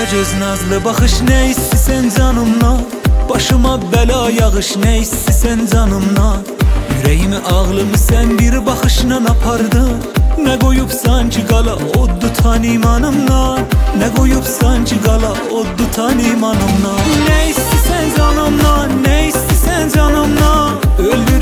göz nazlı bakış ne istisen canımla, başıma bela yağış ne istisen canımla. Yüreğimi ağlımı sen bir bakışla apardın. Ne koyup sanki qala od tutan imanımla, ne koyup sanki qala od tutan imanımla. Ne istisen canımla, ne istisen canımla, öldür